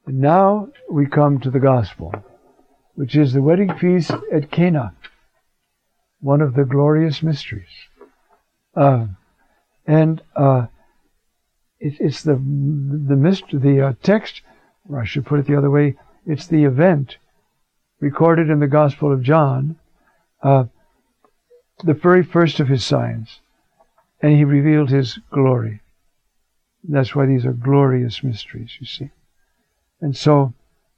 And now we come to the Gospel, which is the wedding feast at Cana, one of the glorious mysteries. It's the text, or I should put it the other way, it's the event recorded in the Gospel of John, the very first of his signs, and he revealed his glory. That's why these are glorious mysteries, you see. And so,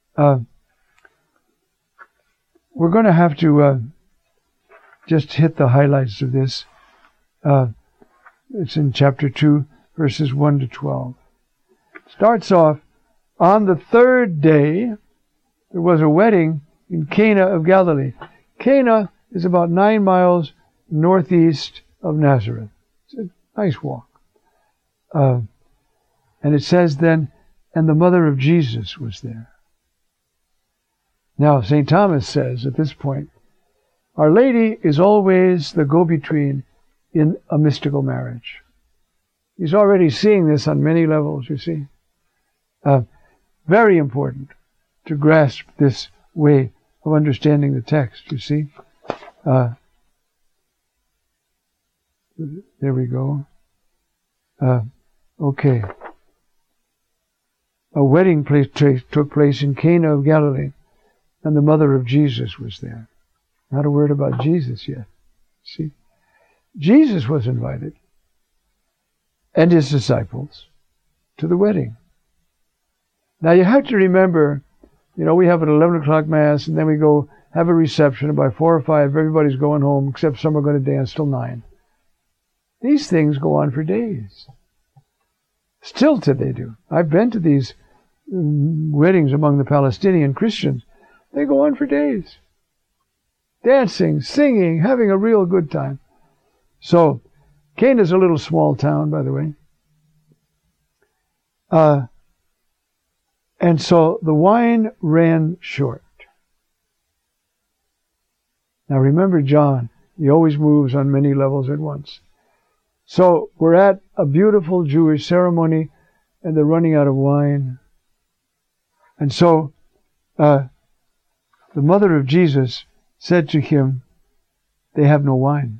we're going to have to just hit the highlights of this. It's in chapter 2, verses 1 to 12. Starts off, on the third day, there was a wedding in Cana of Galilee. Cana is about 9 miles northeast of Nazareth. It's a nice walk. And it says then, and the mother of Jesus was there. Now, St. Thomas says at this point, Our Lady is always the go-between in a mystical marriage. He's already seeing this on many levels, you see. Very important to grasp this way of understanding the text, you see. There we go. Okay. A wedding took place in Cana of Galilee, and the mother of Jesus was there. Not a word about Jesus yet. See? Jesus was invited, and his disciples, to the wedding. Now you have to remember, we have an 11 o'clock Mass, and then we go have a reception, and by 4 or 5, everybody's going home, except some are going to dance till 9. These things go on for days. Still today do. I've been to these weddings among the Palestinian Christians. They go on for days. Dancing, singing, having a real good time. So, Cana's a little small town, by the way. And so the wine ran short. Now remember John, he always moves on many levels at once. So we're at a beautiful Jewish ceremony, and they're running out of wine. And so the mother of Jesus said to him, they have no wine.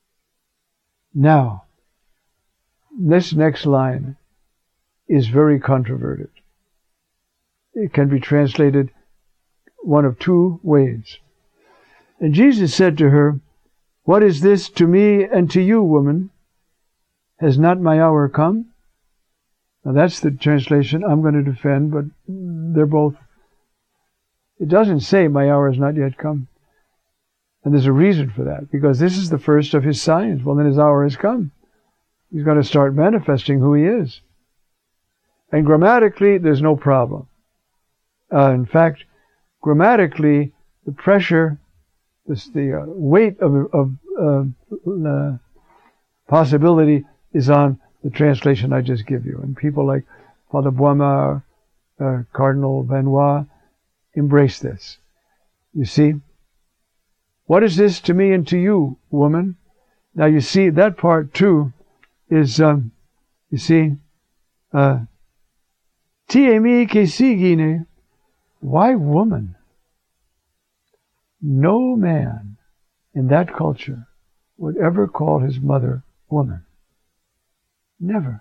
Now, this next line is very controverted. It can be translated one of two ways. And Jesus said to her, What is this to me and to you, woman? Has not my hour come? Now that's the translation I'm going to defend, but they're both. It doesn't say my hour has not yet come. And there's a reason for that, because this is the first of his signs. Well, then his hour has come. He's going to start manifesting who he is. And grammatically, there's no problem. In fact, grammatically, the pressure, the weight of possibility is on the translation I just give you. And people like Father Boimard, Cardinal Benoit, embrace this. You see? What is this to me and to you, woman? Now you see, that part too is, you see, Tiemi que sigine. Why woman? No man in that culture would ever call his mother woman. Never.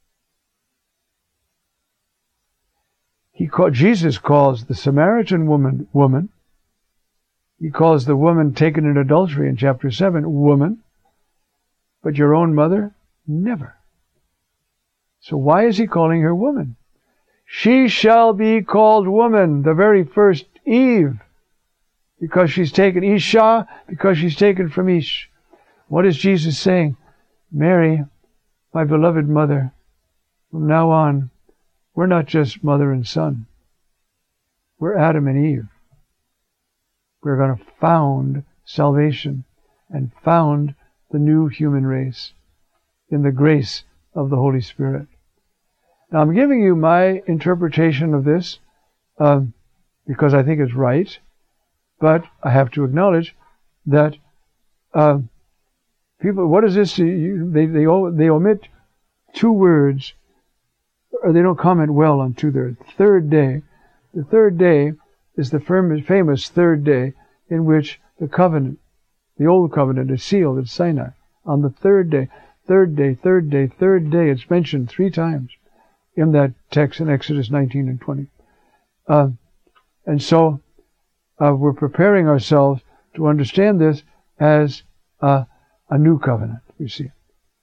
Jesus calls the Samaritan woman, woman. He calls the woman taken in adultery in chapter 7, woman. But your own mother, never. So why is he calling her woman? She shall be called woman, the very first Eve, because she's taken, Isha, because she's taken from Ish. What is Jesus saying? Mary, my beloved mother, from now on, we're not just mother and son. We're Adam and Eve. We're going to found salvation and found the new human race in the grace of the Holy Spirit. Now, I'm giving you my interpretation of this because I think it's right, but I have to acknowledge that people, what is this? They omit two words, or they don't comment well on to their third day. The third day is the famous third day in which the covenant, the old covenant, is sealed at Sinai. On the third day, third day, third day, third day, it's mentioned 3 times in that text in Exodus 19 and 20. And so we're preparing ourselves to understand this as a new covenant, you see.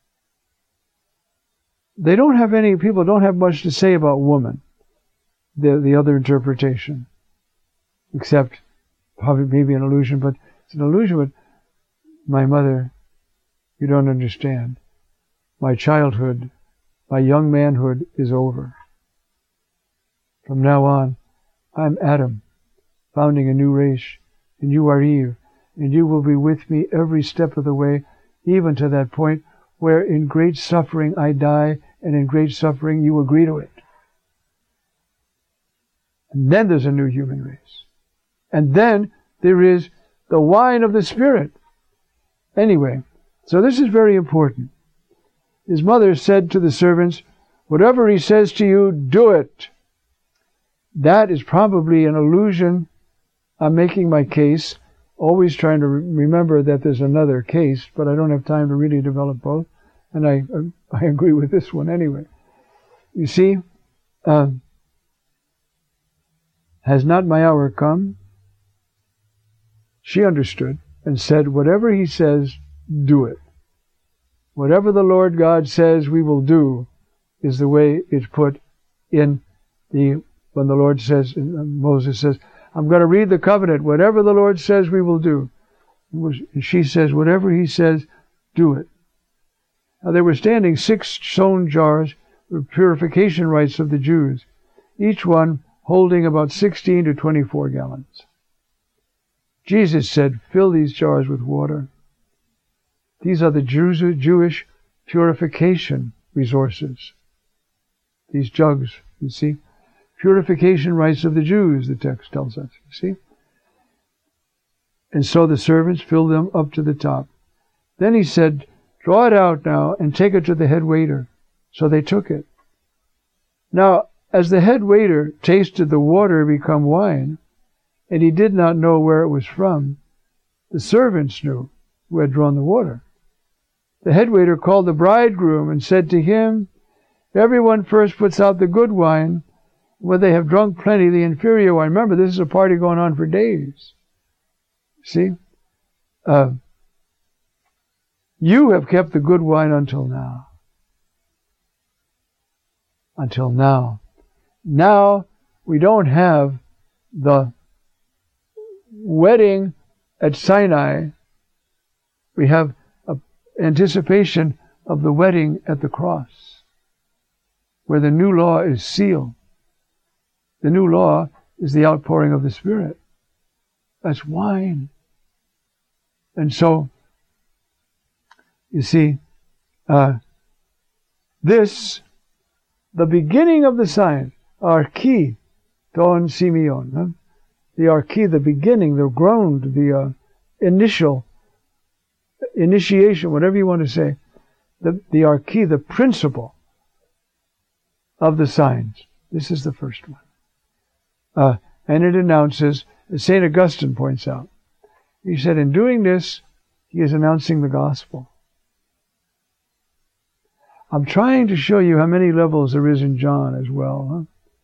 People don't have much to say about woman, the other interpretation, except probably maybe an illusion, but it's an illusion. But my mother, you don't understand. My childhood, my young manhood is over. From now on, I'm Adam, founding a new race, and you are Eve, and you will be with me every step of the way, even to that point where in great suffering I die, and in great suffering you agree to it. And then there's a new human race. And then there is the wine of the Spirit. Anyway, so this is very important. His mother said to the servants, whatever he says to you, do it. That is probably an allusion. I'm making my case, always trying to remember that there's another case, but I don't have time to really develop both. And I agree with this one anyway. You see, has not my hour come? She understood and said, whatever he says, do it. Whatever the Lord God says we will do is the way it's put in when the Lord says, Moses says, I'm going to read the covenant. Whatever the Lord says we will do. And she says, whatever he says, do it. Now there were standing 6 stone jars with purification rites of the Jews, each one holding about 16 to 24 gallons. Jesus said, fill these jars with water. These are the Jewish purification resources. These jugs, you see. Purification rites of the Jews, the text tells us, you see. And so the servants filled them up to the top. Then he said, draw it out now and take it to the head waiter. So they took it. Now, as the head waiter tasted the water become wine, and he did not know where it was from, the servants knew who had drawn the water. The head waiter called the bridegroom and said to him, everyone first puts out the good wine. When they have drunk plenty, the inferior wine. Remember, this is a party going on for days. See? You have kept the good wine until now. Until now. Now, we don't have the wedding at Sinai. We have anticipation of the wedding at the cross, where the new law is sealed. The new law is the outpouring of the Spirit. That's wine. And so, you see, this, the beginning of the sign, archi, ton simeon, the archi, the beginning, the ground, the initiation, whatever you want to say, the archi, the principle of the signs. This is the first one. And it announces, as St. Augustine points out, he said, in doing this, he is announcing the gospel. I'm trying to show you how many levels there is in John as well.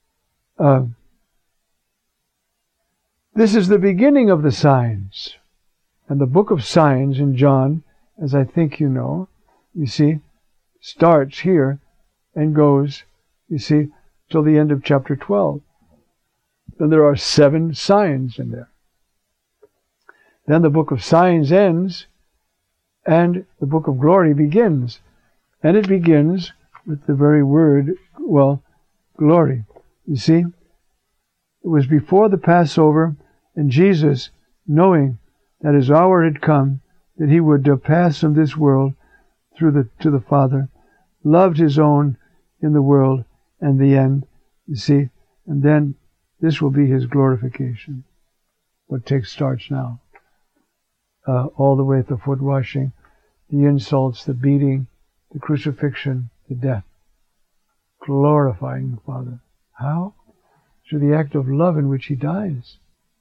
This is the beginning of the signs. And the book of signs in John, as I think you know, you see, starts here and goes, you see, till the end of chapter 12. Then there are 7 signs in there. Then the book of signs ends, and the book of glory begins. And it begins with the very word, glory. You see, it was before the Passover, and Jesus, knowing that his hour had come, that he would pass from this world to the Father, loved his own in the world, and the end, you see, and then this will be his glorification. What starts now. All the way to the foot washing, the insults, the beating, the crucifixion, the death. Glorifying the Father. How? to the act of love in which he dies.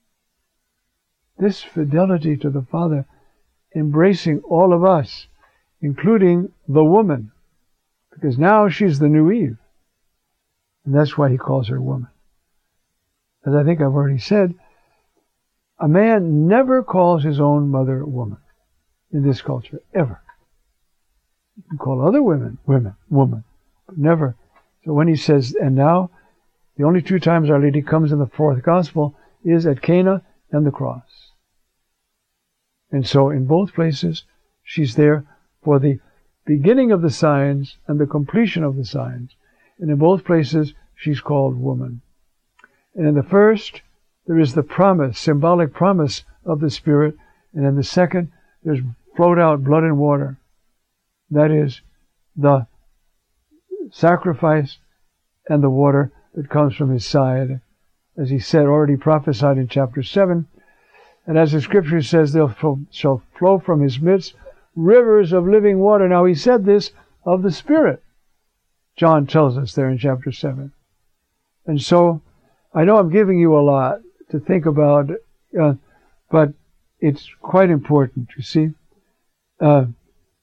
This fidelity to the Father, embracing all of us, including the woman, because now she's the new Eve. And that's why he calls her woman. As I think I've already said, a man never calls his own mother woman in this culture, ever. You can call other women woman, but never. So when he says, and now, the only two times Our Lady comes in the fourth Gospel is at Cana and the cross. And so in both places, she's there for the beginning of the signs and the completion of the signs. And in both places, she's called woman. And in the first, there is the promise, symbolic promise of the Spirit. And in the second, there's flowed out blood and water. That is the sacrifice and the water that comes from his side. As he said, already prophesied in chapter 7. And as the scripture says, there shall flow from his midst rivers of living water. Now he said this of the Spirit. John tells us there in chapter 7. And so, I know I'm giving you a lot to think about, but it's quite important, you see. And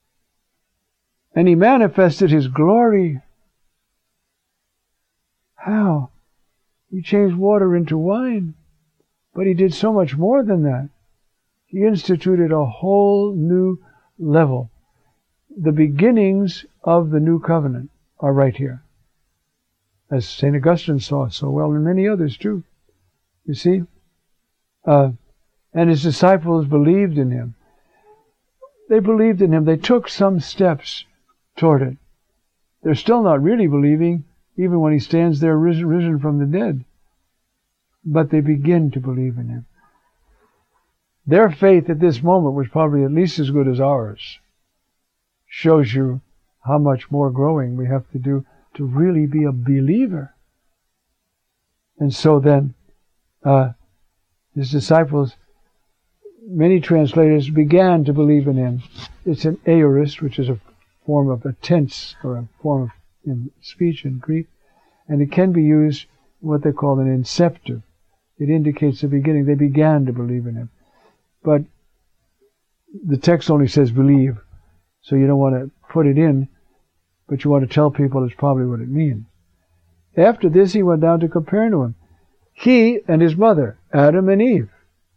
he manifested his glory. How? He changed water into wine. But he did so much more than that. He instituted a whole new level. The beginnings of the new covenant are right here. As St. Augustine saw so well, and many others too. You see? And his disciples believed in him. They believed in him. They took some steps toward it. They're still not really believing, even when he stands there risen from the dead. But they begin to believe in him. Their faith at this moment was probably at least as good as ours. Shows you how much more growing we have to do to really be a believer. And so then, his disciples, many translators, began to believe in him. It's an aorist, which is a form of a tense, or a form of in speech in Greek, and it can be used what they call an inceptive. It indicates the beginning. They began to believe in him. But the text only says believe, so you don't want to put it in, but you want to tell people it's probably what it means. After this, he went down to Capernaum. He and his mother, Adam and Eve,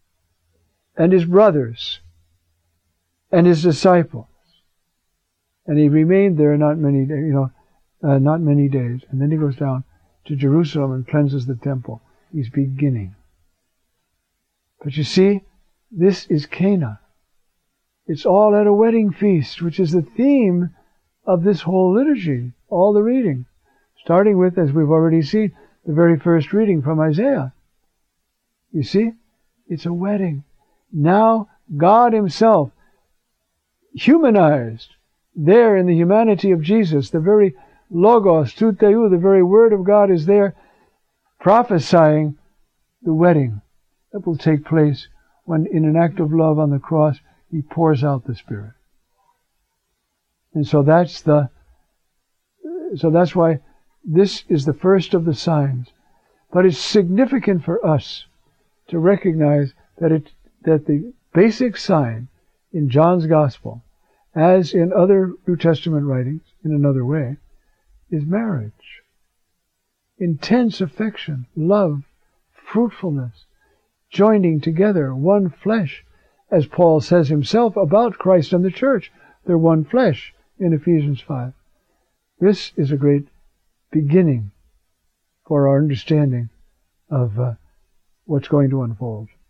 and his brothers, and his disciples. And he remained there not many days. And then he goes down to Jerusalem and cleanses the temple. He's beginning. But you see, this is Cana. It's all at a wedding feast, which is the theme of this whole liturgy, all the reading. Starting with, as we've already seen, the very first reading from Isaiah. You see, it's a wedding. Now, God himself, humanized, there in the humanity of Jesus, the very Logos, tout theou, the very Word of God is there, prophesying the wedding that will take place when, in an act of love on the cross, he pours out the Spirit. And so that's why this is the first of the signs. But it's significant for us to recognize that the basic sign in John's Gospel, as in other New Testament writings, in another way, is marriage. Intense affection, love, fruitfulness, joining together, one flesh, as Paul says himself about Christ and the church. They're one flesh in Ephesians 5. This is a great beginning for our understanding of what's going to unfold.